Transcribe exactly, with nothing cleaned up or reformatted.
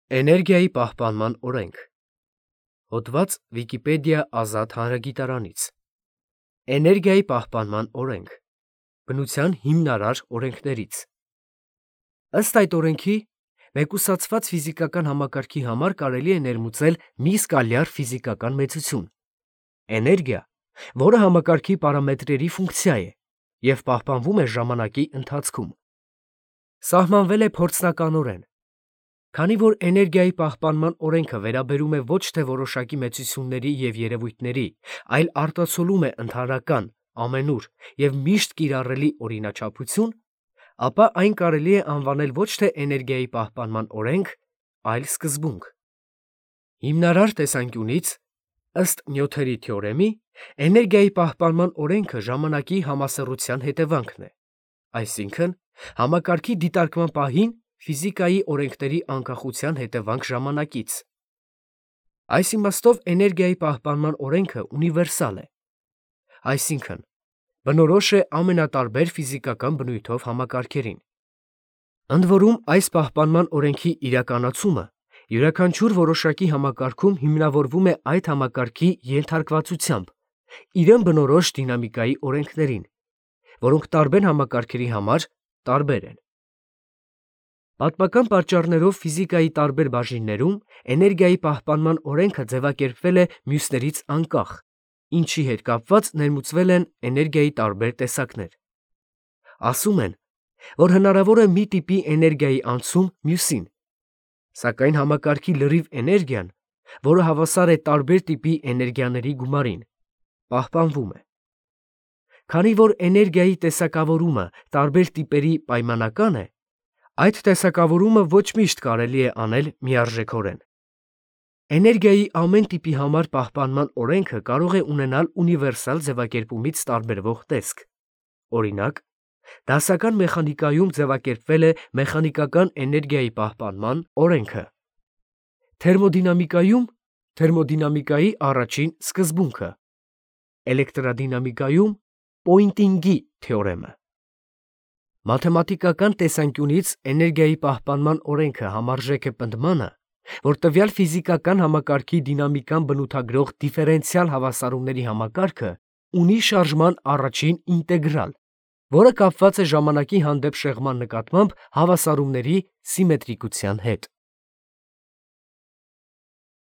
Էներգիայի պահպանման օրենք։ Հոդված Վիկիպեդիա ազատ հանրագիտարանից։ Էներգիայի պահպանման օրենք։ Բնության հիմնարար օրենքներից։ Ըստ այդ օրենքի, մեկուսացված ֆիզիկական համակարգի համար կարելի է ներմուծել մի սկալյար ֆիզիկական մեծություն՝ էներգիա, որը համակարգի պարամետրերի ֆունկցիա է և պահպանվում է ժամանակի ընթացքում։ Սահմանվել է փորձնականորեն։ Քանի որ էներգիայի պահպանման օրենքը վերաբերում է ոչ թե որոշակի մեծությունների և երևույթների, այլ արտացոլում է ընդհանրական, ամենուր և միշտ կիրառելի օրինաչափություն, ապա այն կարելի է անվանել ոչ թե էներգիայի պահպանման օրենք, այլ սկզբունք։ Հիմնարար տեսանկյունից, ըստ Նյութերի թեորեմի, էներգիայի պահպանման օրենքը ժամանակի համասեռության հետևանքն է, այսինքն՝ համակարգի դիտարկման պահին ֆիզիկայի օրենքների անկախության հետևանք ժամանակից։ Այս իմաստով էներգիայի պահպանման օրենքը ունիվերսալ է, այսինքն՝ բնորոշ է ամենատարբեր ֆիզիկական բնույթով համակարգերին։ Ընդ որում, այս պահպանման օրենքի իրականացումը յուրաքանչյուր որոշակի համակարգում հիմնավորվում է այդ համակարգի ենթարկվածությամբ իրեն բնորոշ դինամիկայի օրենքներին, որոնք տարբեր համակարգերի համար տարբեր են։ Պատմական պատճառներով ֆիզիկայի տարբեր բաժիններում էներգիայի պահպանման օրենքը ձևակերպվել է մյուսներից անկախ, ինչի հետ կապված ներմուծվել են էներգիայի տարբեր տեսակներ։ Ասում են, որ հնարավոր է մի տիպի էներգիայի անցում մյուսին, սակայն համակարգի լրիվ էներգիան, որը հավասար է տարբեր տիպի էներգիաների գումարին, պահպանվում է։ Քանի որ էներգիայի տեսակավորումը տարբեր տիպերի պայմանական է, այդ տեսակավորումը ոչ միշտ կարելի է անել միարժեքորեն։ Էներգիայի ամեն տիպի համար պահպանման օրենքը կարող է ունենալ ունիվերսալ ձևակերպումից տարբերվող տեսք։ Օրինակ, դասական մեխանիկայում ձևակերպվել է մեխանիկական էներգիայի պահպանման օրենքը, թերմոդինամիկայում՝ թերմոդինամիկայի առաջին սկզբունքը, էլեկտրադինամիկայում՝ Պոյնտինգի թեորեմը։ Մաթեմատիկական տեսանկյունից էներգիայի պահպանման օրենքը համարժեք է պնդմանը, որ տվյալ ֆիզիկական համակարգի դինամիկան բնութագրող դիֆերենցիալ հավասարումների համակարգը ունի շարժման առաջին ինտեգրալ, որը կապված է ժամանակի հանդեպ շեղման նկատմամբ հավասարումների սիմետրիկության հետ։